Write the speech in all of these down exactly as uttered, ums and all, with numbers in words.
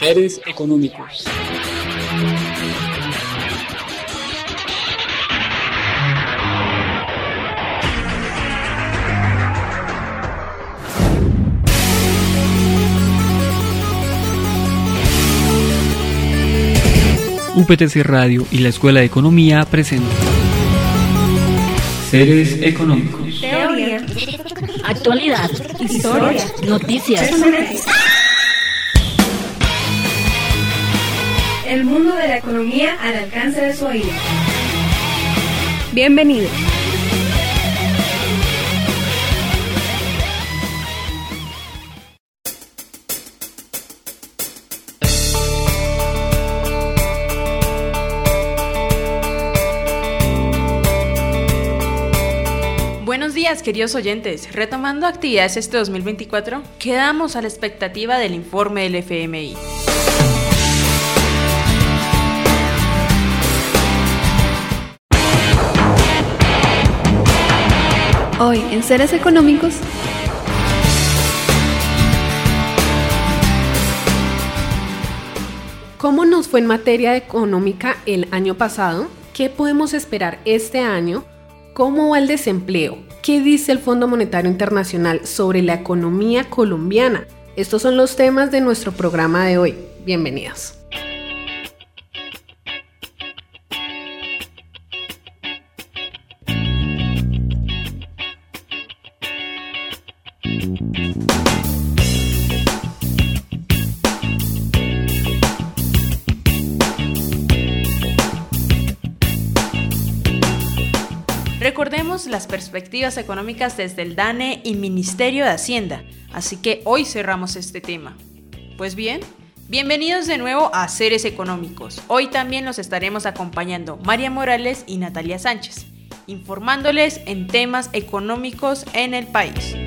Seres económicos. U P T C Radio y la Escuela de Economía presentan Seres económicos. Teoría, actualidad, historia, noticias. El mundo de la economía al alcance de su oído. Bienvenidos. Buenos días, queridos oyentes. Retomando actividades este dos mil veinticuatro, quedamos a la expectativa del informe del F M I. Hoy en Seres Económicos, ¿cómo nos fue en materia económica el año pasado? ¿Qué podemos esperar este año? ¿Cómo va el desempleo? ¿Qué dice el Fondo Monetario Internacional sobre la economía colombiana? Estos son los temas de nuestro programa de hoy. Bienvenidos. Recordemos las perspectivas económicas desde el DANE y Ministerio de Hacienda, así que hoy cerramos este tema. Pues bien, bienvenidos de nuevo a Seres Económicos. Hoy también los estaremos acompañando María Morales y Natalia Sánchez, informándoles en temas económicos en el país.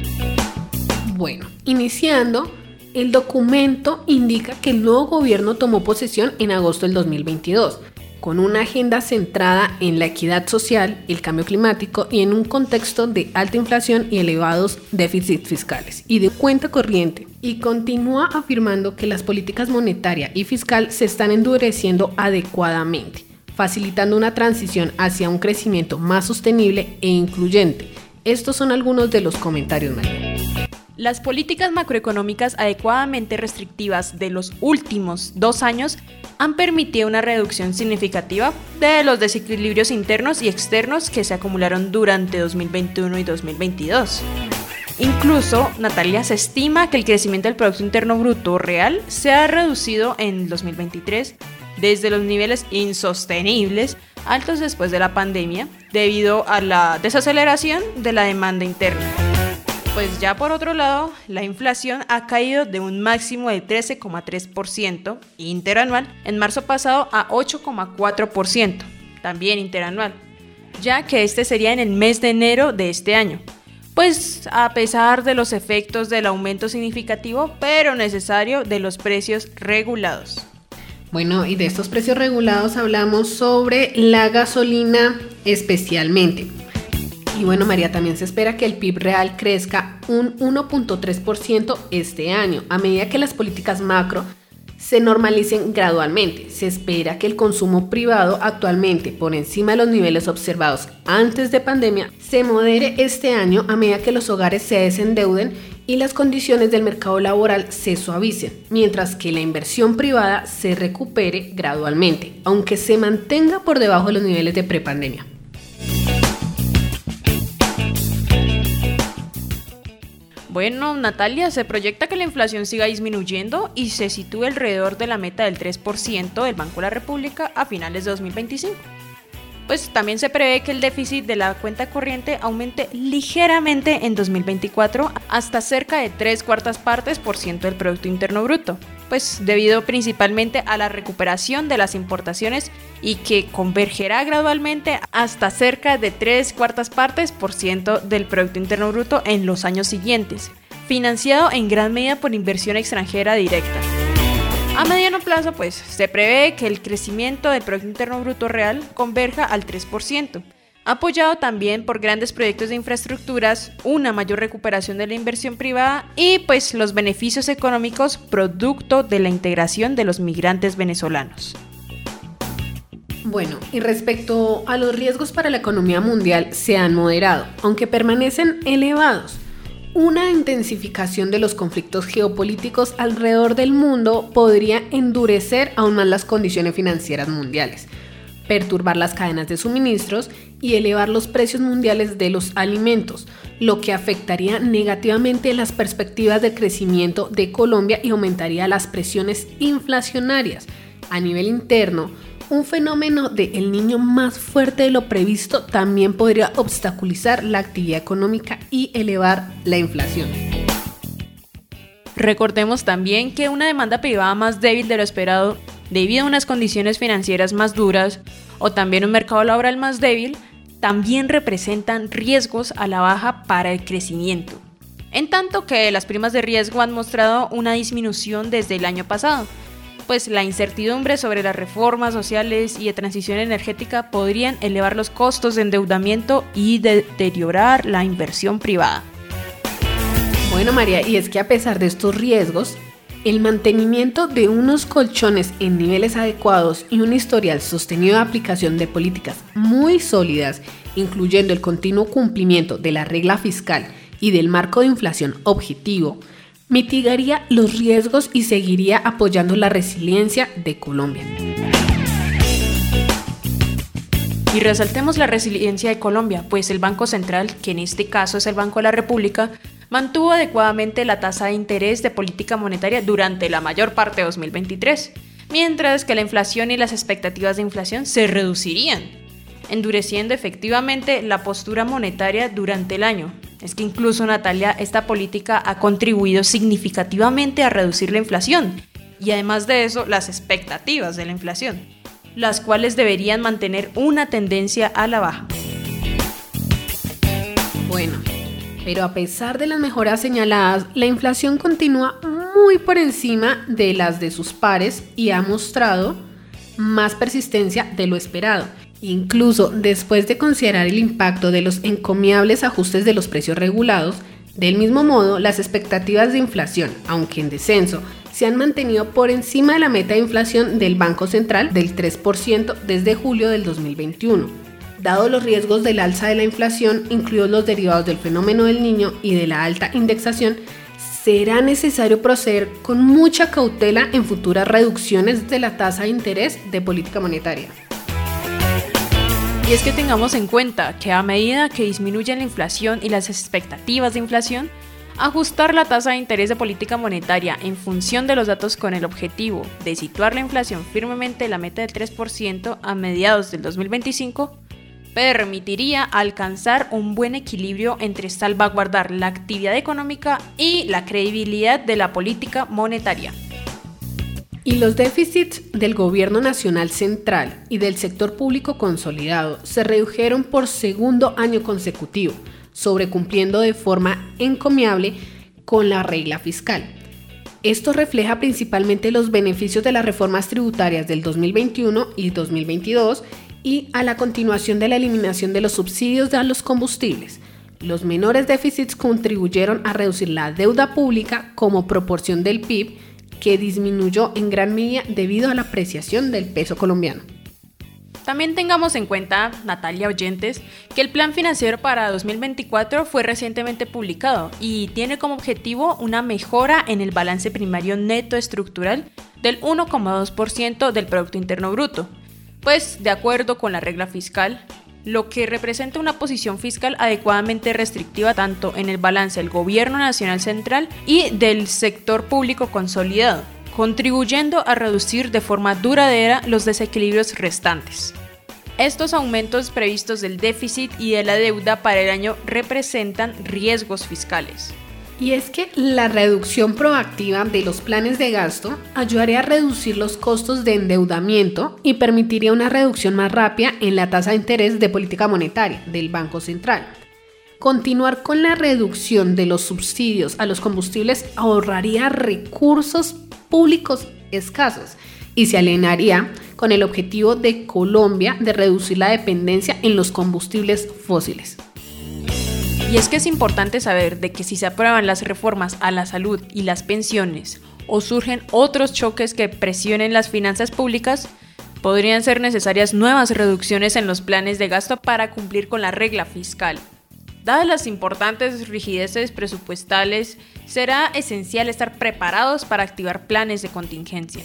Bueno, iniciando, el documento indica que el nuevo gobierno tomó posesión en agosto del dos mil veintidós, con una agenda centrada en la equidad social, el cambio climático y en un contexto de alta inflación y elevados déficits fiscales y de cuenta corriente, y continúa afirmando que las políticas monetaria y fiscal se están endureciendo adecuadamente, facilitando una transición hacia un crecimiento más sostenible e incluyente. Estos son algunos de los comentarios, María. Las políticas macroeconómicas adecuadamente restrictivas de los últimos dos años han permitido una reducción significativa de los desequilibrios internos y externos que se acumularon durante dos mil veintiuno y dos mil veintidós. Incluso, Natalia, se estima que el crecimiento del Producto Interno Bruto real se ha reducido en dos mil veintitrés desde los niveles insostenibles altos después de la pandemia debido a la desaceleración de la demanda interna. Pues ya por otro lado, la inflación ha caído de un máximo de trece coma tres por ciento interanual en marzo pasado a ocho coma cuatro por ciento, también interanual, ya que este sería en el mes de enero de este año. Pues a pesar de los efectos del aumento significativo, pero necesario, de los precios regulados. Bueno, y de estos precios regulados hablamos sobre la gasolina especialmente. Y bueno, María, también se espera que el P I B real crezca un uno punto tres por ciento este año, a medida que las políticas macro se normalicen gradualmente. Se espera que el consumo privado, actualmente por encima de los niveles observados antes de pandemia, se modere este año a medida que los hogares se desendeuden y las condiciones del mercado laboral se suavicen, mientras que la inversión privada se recupere gradualmente, aunque se mantenga por debajo de los niveles de prepandemia. Bueno, Natalia, se proyecta que la inflación siga disminuyendo y se sitúe alrededor de la meta del tres por ciento del Banco de la República a finales de dos mil veinticinco. Pues también se prevé que el déficit de la cuenta corriente aumente ligeramente en dos mil veinticuatro hasta cerca de tres cuartas partes por ciento del Producto Interno Bruto, pues debido principalmente a la recuperación de las importaciones y que convergerá gradualmente hasta cerca de tres cuartas partes por ciento del Producto Interno Bruto en los años siguientes, financiado en gran medida por inversión extranjera directa. A mediano plazo, pues, se prevé que el crecimiento del Producto Interno Bruto real converja al tres por ciento, apoyado también por grandes proyectos de infraestructuras, una mayor recuperación de la inversión privada y pues los beneficios económicos producto de la integración de los migrantes venezolanos. Bueno, y respecto a los riesgos para la economía mundial, se han moderado, aunque permanecen elevados. Una intensificación de los conflictos geopolíticos alrededor del mundo podría endurecer aún más las condiciones financieras mundiales, perturbar las cadenas de suministros y elevar los precios mundiales de los alimentos, lo que afectaría negativamente las perspectivas de crecimiento de Colombia y aumentaría las presiones inflacionarias. A nivel interno, un fenómeno de El Niño más fuerte de lo previsto también podría obstaculizar la actividad económica y elevar la inflación. Recordemos también que una demanda privada más débil de lo esperado debido a unas condiciones financieras más duras o también un mercado laboral más débil también representan riesgos a la baja para el crecimiento. En tanto que las primas de riesgo han mostrado una disminución desde el año pasado, pues la incertidumbre sobre las reformas sociales y de transición energética podrían elevar los costos de endeudamiento y deteriorar la inversión privada. Bueno, María, y es que a pesar de estos riesgos, el mantenimiento de unos colchones en niveles adecuados y un historial sostenido de aplicación de políticas muy sólidas, incluyendo el continuo cumplimiento de la regla fiscal y del marco de inflación objetivo, mitigaría los riesgos y seguiría apoyando la resiliencia de Colombia. Y resaltemos la resiliencia de Colombia, pues el Banco Central, que en este caso es el Banco de la República, mantuvo adecuadamente la tasa de interés de política monetaria durante la mayor parte de dos mil veintitrés, mientras que la inflación y las expectativas de inflación se reducirían, endureciendo efectivamente la postura monetaria durante el año. Es que incluso, Natalia, esta política ha contribuido significativamente a reducir la inflación y además de eso las expectativas de la inflación, las cuales deberían mantener una tendencia a la baja. Bueno, pero a pesar de las mejoras señaladas, la inflación continúa muy por encima de las de sus pares y ha mostrado más persistencia de lo esperado. Incluso después de considerar el impacto de los encomiables ajustes de los precios regulados, del mismo modo, las expectativas de inflación, aunque en descenso, se han mantenido por encima de la meta de inflación del Banco Central del tres por ciento desde julio del dos mil veintiuno. Dado los riesgos del alza de la inflación, incluidos los derivados del fenómeno del Niño y de la alta indexación, será necesario proceder con mucha cautela en futuras reducciones de la tasa de interés de política monetaria. Y es que tengamos en cuenta que a medida que disminuye la inflación y las expectativas de inflación, ajustar la tasa de interés de política monetaria en función de los datos con el objetivo de situar la inflación firmemente en la meta del tres por ciento a mediados del dos mil veinticinco permitiría alcanzar un buen equilibrio entre salvaguardar la actividad económica y la credibilidad de la política monetaria. Y los déficits del Gobierno Nacional Central y del sector público consolidado se redujeron por segundo año consecutivo, sobrecumpliendo de forma encomiable con la regla fiscal. Esto refleja principalmente los beneficios de las reformas tributarias del dos mil veintiuno y dos mil veintidós y a la continuación de la eliminación de los subsidios a los combustibles. Los menores déficits contribuyeron a reducir la deuda pública como proporción del P I B, que disminuyó en gran medida debido a la apreciación del peso colombiano. También tengamos en cuenta, Natalia, oyentes, que el Plan Financiero para dos mil veinticuatro fue recientemente publicado y tiene como objetivo una mejora en el balance primario neto estructural del uno coma dos por ciento del Producto Interno Bruto, pues de acuerdo con la regla fiscal, lo que representa una posición fiscal adecuadamente restrictiva tanto en el balance del Gobierno Nacional Central y del sector público consolidado, contribuyendo a reducir de forma duradera los desequilibrios restantes. Estos aumentos previstos del déficit y de la deuda para el año representan riesgos fiscales. Y es que la reducción proactiva de los planes de gasto ayudaría a reducir los costos de endeudamiento y permitiría una reducción más rápida en la tasa de interés de política monetaria del Banco Central. Continuar con la reducción de los subsidios a los combustibles ahorraría recursos públicos escasos y se alinearía con el objetivo de Colombia de reducir la dependencia en los combustibles fósiles. Y es que es importante saber de que si se aprueban las reformas a la salud y las pensiones o surgen otros choques que presionen las finanzas públicas, podrían ser necesarias nuevas reducciones en los planes de gasto para cumplir con la regla fiscal. Dadas las importantes rigideces presupuestales, será esencial estar preparados para activar planes de contingencia.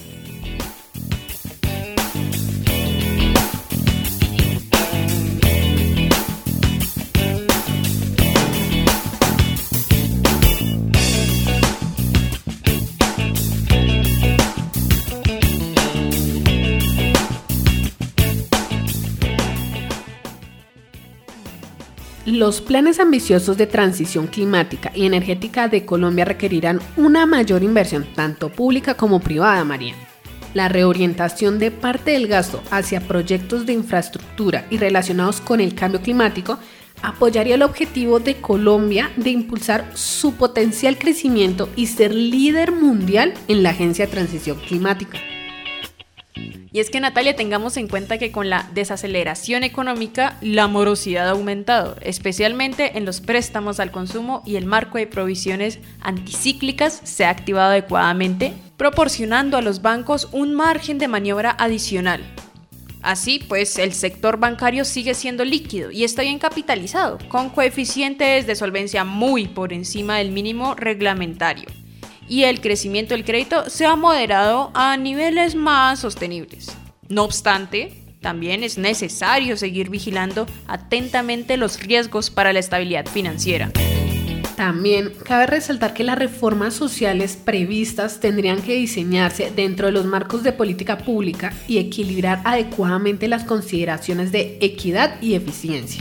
Los planes ambiciosos de transición climática y energética de Colombia requerirán una mayor inversión, tanto pública como privada, María. La reorientación de parte del gasto hacia proyectos de infraestructura y relacionados con el cambio climático apoyaría el objetivo de Colombia de impulsar su potencial crecimiento y ser líder mundial en la Agencia de Transición Climática. Y es que, Natalia, tengamos en cuenta que con la desaceleración económica, la morosidad ha aumentado, especialmente en los préstamos al consumo, y el marco de provisiones anticíclicas se ha activado adecuadamente, proporcionando a los bancos un margen de maniobra adicional. Así pues, el sector bancario sigue siendo líquido y está bien capitalizado, con coeficientes de solvencia muy por encima del mínimo reglamentario. Y el crecimiento del crédito se ha moderado a niveles más sostenibles. No obstante, también es necesario seguir vigilando atentamente los riesgos para la estabilidad financiera. También cabe resaltar que las reformas sociales previstas tendrían que diseñarse dentro de los marcos de política pública y equilibrar adecuadamente las consideraciones de equidad y eficiencia.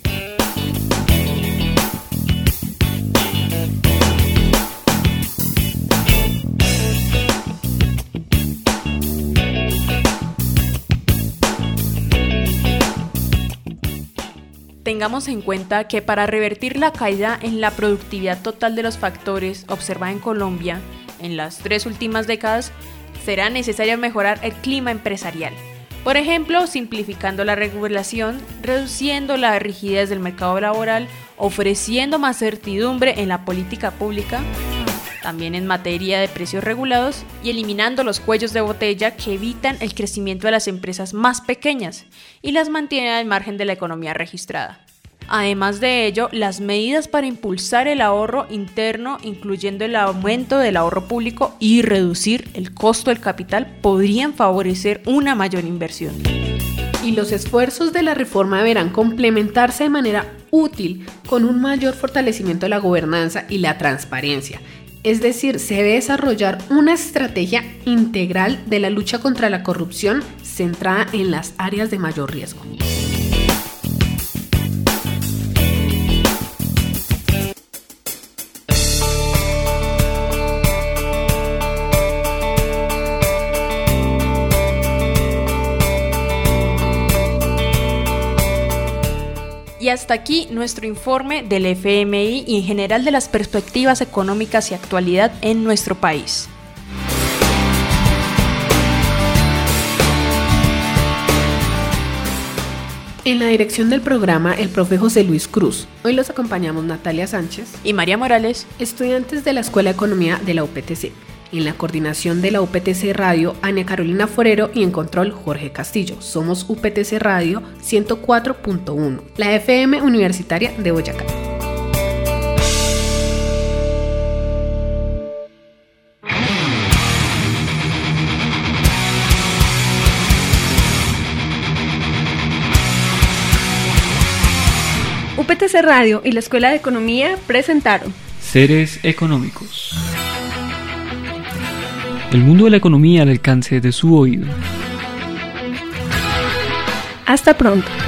Tengamos en cuenta que para revertir la caída en la productividad total de los factores observada en Colombia en las tres últimas décadas, será necesario mejorar el clima empresarial. Por ejemplo, simplificando la regulación, reduciendo la rigidez del mercado laboral, ofreciendo más certidumbre en la política pública, también en materia de precios regulados, y eliminando los cuellos de botella que evitan el crecimiento de las empresas más pequeñas y las mantienen al margen de la economía registrada. Además de ello, las medidas para impulsar el ahorro interno, incluyendo el aumento del ahorro público y reducir el costo del capital, podrían favorecer una mayor inversión. Y los esfuerzos de la reforma deberán complementarse de manera útil con un mayor fortalecimiento de la gobernanza y la transparencia. Es decir, se debe desarrollar una estrategia integral de la lucha contra la corrupción centrada en las áreas de mayor riesgo. Y hasta aquí nuestro informe del F M I y en general de las perspectivas económicas y actualidad en nuestro país. En la dirección del programa, el profe José Luis Cruz. Hoy los acompañamos Natalia Sánchez Y María Morales, estudiantes de la Escuela de Economía de la U P T C. En la coordinación de la U P T C Radio, Ana Carolina Forero, y en control, Jorge Castillo. Somos U P T C Radio ciento cuatro punto uno, la F M Universitaria de Boyacá. U P T C Radio y la Escuela de Economía presentaron Seres Económicos. El mundo de la economía al alcance de su oído. Hasta pronto.